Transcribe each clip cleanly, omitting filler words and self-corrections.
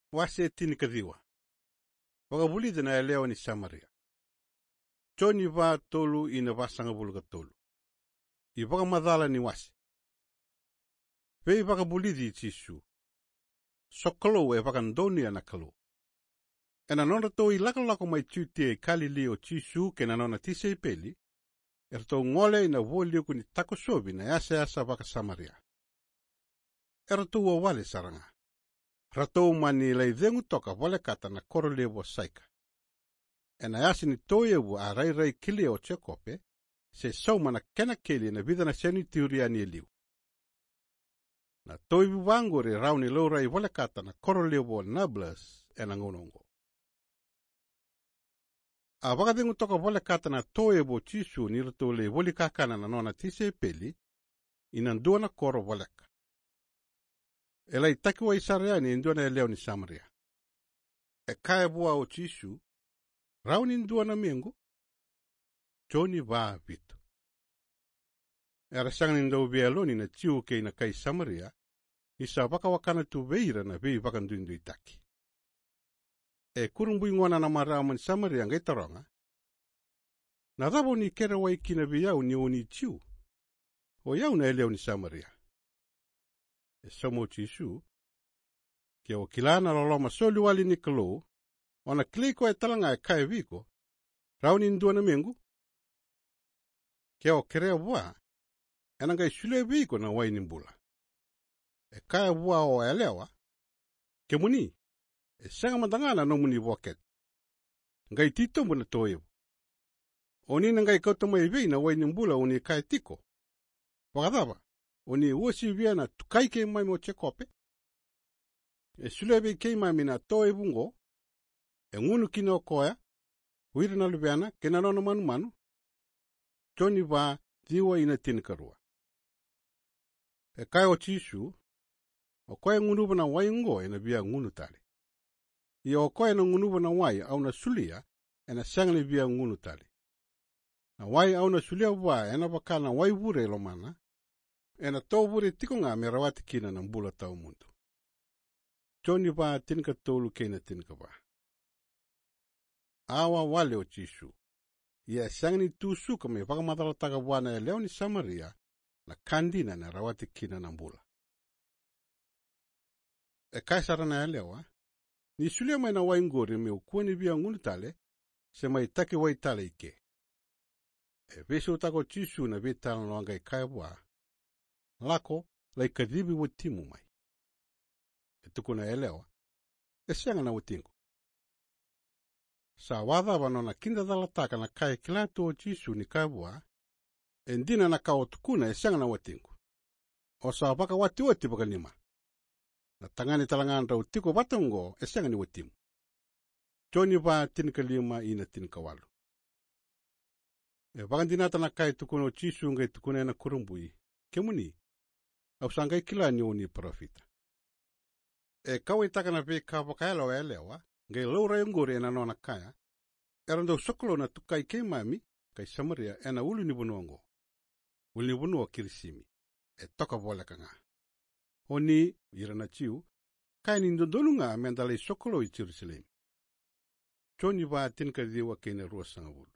Wase tinikadhiwa. Wakabulida na elewa ni Samaria. Choni va tolu ina vasanga buluga tolu. Ipaka madhala ni wase. Ve ipaka bulidi chisu. Sokolo e paka ndoni anakalo. Ena nona to ilaka mai chute kali lio chisu ke na nona tise ipeli. Erto ngole ina volio kuni tako sobi na yasa paka Samaria. Erto wale saranga. Ratou mani leidengu toka wale kata na korolevo saika. Ena yasi ni toyewu a rai kili o chekope, se saumana kena keli na vida na seni teoria ni eliu. Na toivu wangore rauni lourai wale kata na korolevo nablas ena ngonongo. A wakadengu toka wale kata na toyewu chisu ni ratole wali kakana na nona tise peli, inandua na koro waleka. Elai taki wa Isareani indua na eleo ni Samaria. E kaya bua o chisu, rauni indua na miengu, choni waa vitu. Era sangan indau bialoni na chiu kei na kai Samaria, isa waka wakana tu veira na vei waka nduindu itaki. E kurumbui ngwana na marama ni Samaria ngai taronga. Na dhabo ni kera wa ikina viyau ni oni chiu, o yau na eleo ni Samaria. E somo chisu, kia o kilana loloma soli wali ni kalo, ona kliko e talanga e kai viko, rauni ndua na mengu. Kia o kerea bua, enangai sule viko na waini mbula. E kai bua o elewa, ke muni, e senga madangana no muni waket. Ngai tito muna toevu. Oni ngai kautama iwei na waini mbula uni kai tiko. Wakadaba. Oni uosi viana tukai ke mai mo chekope. E sulebe ke mai mina toe bungo. E ngunu kino koya. Huira na lubiana kena nono manu. Choni va diwa ina tinikarua. E kai o chisu. O koya ngunuba na wai ngo ena via ngunu tali. I o koya na ngunuba na wai au na sulia ena sangli via ngunu tali. Na wai au na sulia wa ena wakana wai vure lomana. Ena tau vure tiko ngā me rawati kina na mbula tau mundu. Choni wā tinika tolu keina tinika wā. Awa wale o chisu. Ia sangani tūsuka me whakamadhalataka wana e leo ni Samaria na kandina na rawati kina na mbula. E kaisara na elewa, ni sulia mai na waingori me ukuani via ngunutale, se mai take waitale ike. E vese utako chisu na vitala no angai kaiwa. Lako, lai kadibi watimu mai. E tukuna elewa, e sianga na watingu. Sa wadha wanona kinda dalataka na kai kilatu o chisu ni kaibua, e ndina na kao tukuna e sianga na watingu. O sa waka wati baka nima. Na tangani talanganda utiko watango e sianga ni watimu. Choni wa tinika lima ina tinika walu. E wakandinata na kai tukuna o chisu ngai tukuna na kurumbui. Kemuni. Au sangai kila ni oni profita. E kawe taka na pe ka wakaelo elewa, ngai laura yungore na nona kaya, erando sokolo na tukai kei mami, kai Samaria ena ulu ni bunuango. Ulu ni bunua kirisimi. E toka vole kanga. Oni, ira na chiu, kai ni ndondolu nga mendale sokolo i Jerusalem. Choni wa tinka diwa kene rua sangabulu.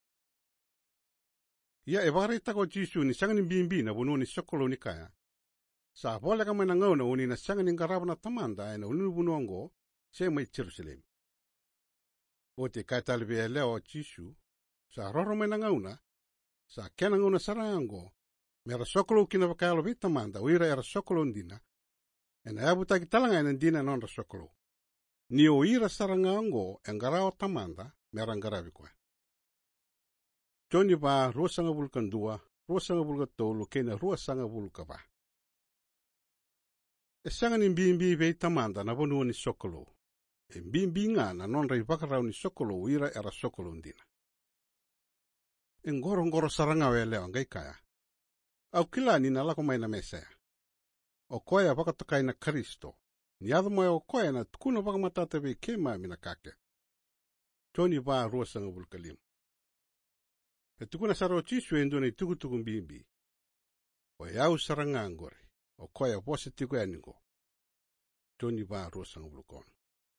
Ia e wakare tako chisu ni sangani bimbi na bunua ni sokolo ni kaya. Sa vole kama na ngau na uni na sangani ngaraba na tamanda ena ulu ni bunuango se mai Jerusalem. O te kai talibe e leo chisu, sa roro mai na ngauna, sa kena ngauna sarango, mera sokolo kina wakaalo vitamanda, uira era sokolo ndina, ena abutaki talanga ena ndina nonda sokolo. Ni o ira sarangango engarao tamanda, mera ngarabi kwa. Choni ba rua sanga vulkan dua, rua sanga vulka tolu, kena rua sanga vulka ba. E sanga ni mbimbi vei tamanda na vonu ni sokolo. E mbimbi nga na nonra i wakarau ni sokolo uira era sokolo ndina. E ngoro saranga weleo ngai kaya. Au kila ni na lako mai na mesea. O koea wakatokai na Kristo. Ni adho moe o koea na tukuna wakamatata vei kema mina kake. Choni waa rua sanga vulkalim. E tukuna saro chisu endone tukutuku mbimbi. O yau saranga angore. O koea wose tiku eningo. Choni waa rua sanga vulkon.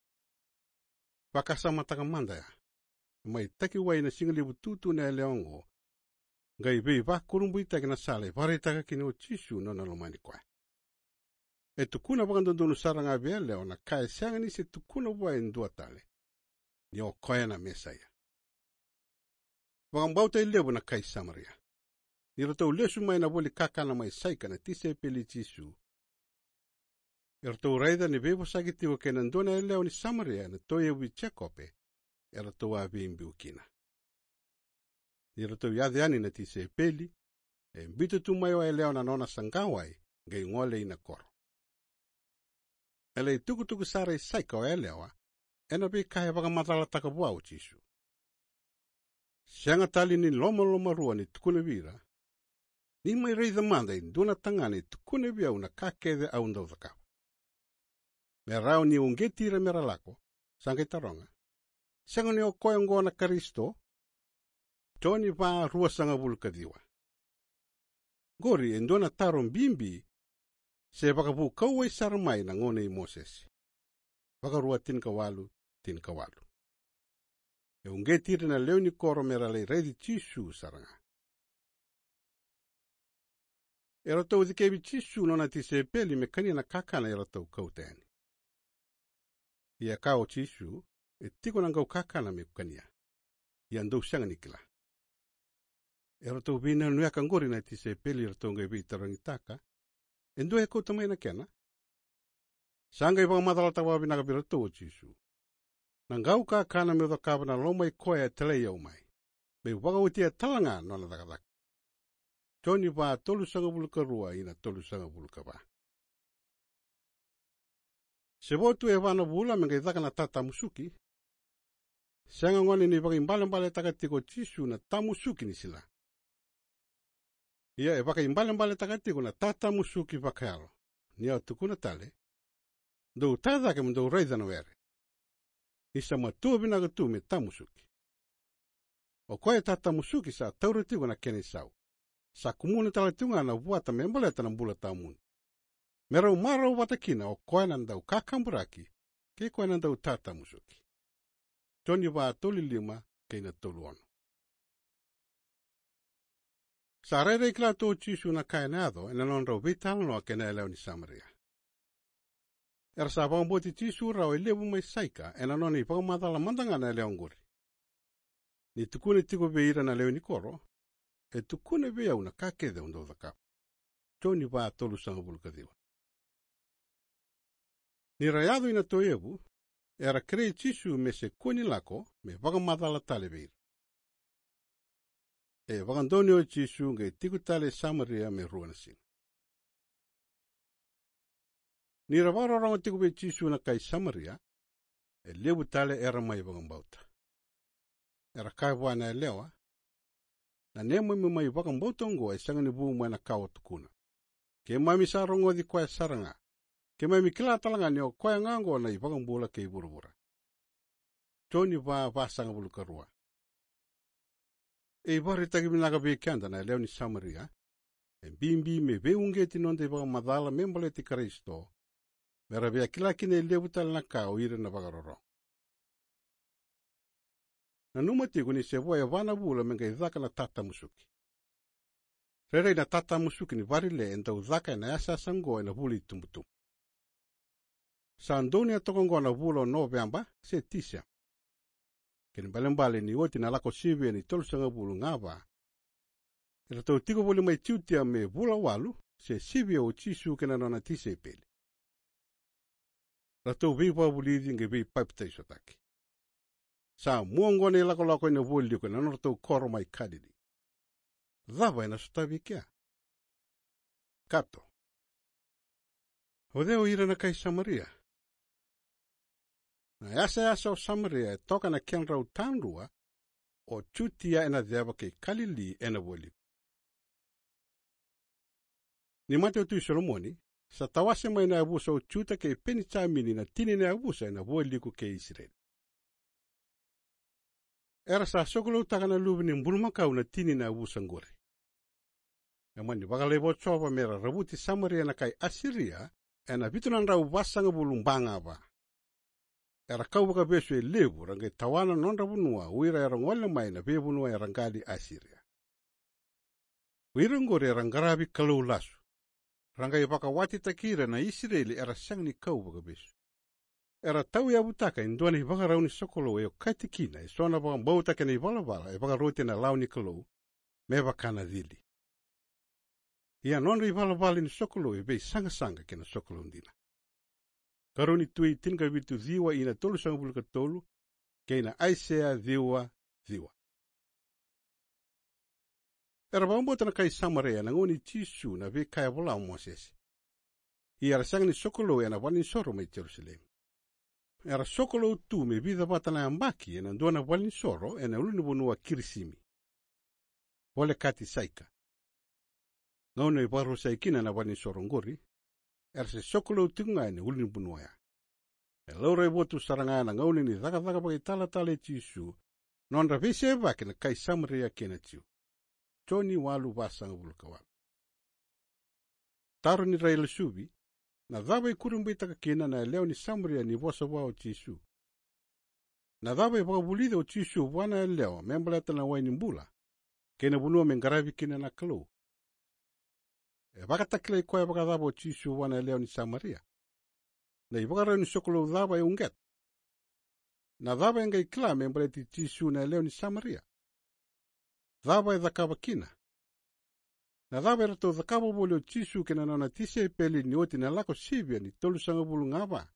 Wakasamata manda ya. Mai taki wai na singalibu tutu na leongo. Gai vei va kurumbui taki na sale vare taka kini o chisu no na lomani kwa. E tukuna wakandondonu saranga vele o na kai sianga ni se tukuna wai ndua tale. Ni o koya na mesaya. Wakambauta ilebu na kai Samaria. Ni rato lesu mai na woli kakana mai saika na tise peli chisu. Rato raida ni vevo sagiti wa kena ndona eleo ni Samaria na toye wi chekope. Rato wa vimbi ukina. Ni rato yadhiani na tise peli. E mbito tumayo eleo na nona sangawai. Ngai ngole ina koro. Ele tuku sara i saika o elewa. Ena bi kaya waka matala takabua o chisu. Sianga tali ni loma rua ni tukune vira. Ni mai reida manda i nduna tangani tukune via una kakede au ndovaka. Me rao ni ungetira mera lako. Sangai taronga. Sianga ni o koe na Karisto. Toni va rua sanga vulukadiwa. Gori e nduna taron bimbi. Se wakapu kauwai saramai na ngone i Moses. Wakarua tinkawalu. E ungetira na leo ni koro mera le reidi chisu saranga. E ratou dikevi chisu nona tise peli me kania na kakana e ratou kauteni. Ia kao chisu, e tiko nangau kakana me kania. Ia ndou sianga nikila. E ratou vina nueka ngori na tise peli ratou ngevi tarangitaka. E ndo e kouta mai na kena. Sanga i wakamadalata wabi naka ratou o chisu. Nangau kakana me udakava na loma i koe e telei au mai. Be wakautia talanga nona takataka. Toni va tolu sanga buluka rua ina tolu sanga buluka va. Se votu e vana vula menga idaka na tata musuki. Sanga ngoni ni vaka imbale takatiko chisu na tamusuki ni sila. Ia e vaka imbale takatiko na tata musuki vakayalo. Ni au tukuna tale. Dou tadake mdou reida na were. Isa matua vinaga tu me tamusuki. O koe tata musuki sa tauratigo na kene sau. Sa kumuna talatunga na vuata membaleta na mbula tamun. Merau marau watakina o koe nandau kakamburaki, ke koe nandau tata musuki. Toni wa toli lima ke na tolu ono. Sa rere ikla to chisu na kae nado, ena non rau vitalo ke na eleo ni Samaria. Era sa wamboti chisu rau lebu mai saika, ena non i wakamadala mandanga na eleo nguri. Ni tukune tiko veira na leo ni koro, e tukune vea una kakede undo dhaka. Toni va tolu sanga bulukadiwa. Ni rayado ina toevu, era krei chisu me se kuni lako, me wakamadala tale veira. E wakandoni o chisu nge tiku tale Samaria me ruanasin. Ni rawaro rango tiku ve chisu na kai Samaria, e lebu tale era mai wakambauta. Era kai wana e lewa, na nemo mi mai wakambauta ngo e sanga ni buu mai na kawa tukuna. Ke mai mi sarongo di koe saranga. Ke mai mi kila talanga ni o koe ngango na i wakambula ke i burubura. Toni va sanga bulu karua. E bari tagi minaga ve kianda na leo ni Samaria. E bimbi me ve ungeti nonde wakamadala membale ti Karisto. Mera vea kila kine lebu tala na kao ire na wakaroro. Na numatiku ni se voa e vana vula menga i dhaka na tata musuki. Rere na tata musuki ni varile enda u dhaka na yasa sango na vuli tumbutumu. Sa andoni a tokongo na vula o Novemba se tisia. Kini balembale ni oti na lako sivia ni tolu sanga vulu ngava. Ira tau tiko voli mai tiutia me vula walu se sivia o chisu kena nona tise peli. Ratou viva vulidi nge vi paipta isotaki. Sa muongone lako ina voli ko na ratou koro mai kadidi. Dhava ina sotavi kia. Kato. Hodeo ira na kai Samaria. Na yasa o Samaria e toka na kenrau tanrua o chutia ena dhava kei Kalili ena voli. Ni Mateo tu Solomoni, sa tawase mai na abusa o chuta kei peni chamini na tini na abusa ena voli ku kei Israel. Era sa sokolo takana lubi ni mbulumakau na tini na abusa ngore. Emani wakalebo chowa mera rabuti Samaria na kai Asiria ena vitunan rau wasanga bulumbanga ba. Era kau baka besu levu rangai tawana nonda bunua uira era ngole mai na be bunua era ngali Asiria. Uira ngore era ngarabi kalau lasu. Rangai baka wati takira na Israeli era sang ni kau baka besu. Era tau ya butaka induana i baka rauni sokolo e o kaitikina e sona baka bautaka ni balabala e baka rote na lau ni kalau me baka na dili. Ia nonda i balabala ni sokolo e bei sanga kena sokolo ndina. Karuni tui tinka vitu dhiwa ina tolu sanga buluka tolu, keina Aisea dhiwa. Era bambota na kai Samaria na ngoni Jisu na ve kaya bola Moses. Ia rasang ni sokolo e na wani soro mai Jerusalem. Era sokolo tu me vida bata na ambaki e na ndona wani soro e na ulini bonua kirisimi. Wale kati saika. Ngauna i baro saikina na wani soro ngori, era se sokolo tunga ne ulini bonua ya. E laura i botu saranga na ngauni ni dhaga bagi tala e Jisu, nonda vese vake na kai Samaria kena tiu. Toni walu basanga bulkawan. Taro ni raila subi, na dhaba i kurumbi taka kena na leo ni Samaria ni vosa wao Jisu. Na dhaba i bakabulida o Jisu wana e leo, membalata na waini mbula, kena bunua mengaravi kena na kalau. E bakatakila i koe baka dhaba o Jisu wana e leo ni Samaria. Na i bakara ni sokolo dhaba e unget. Na dhaba e ngai kila membalati Jisu na e leo ni Samaria. Dhaba e dhakaba kina. Na dhaba e rato dhakaba boli o Jisu kena nauna tise e peli ni oti na lako sivia ni tolu sanga bulu ngaba.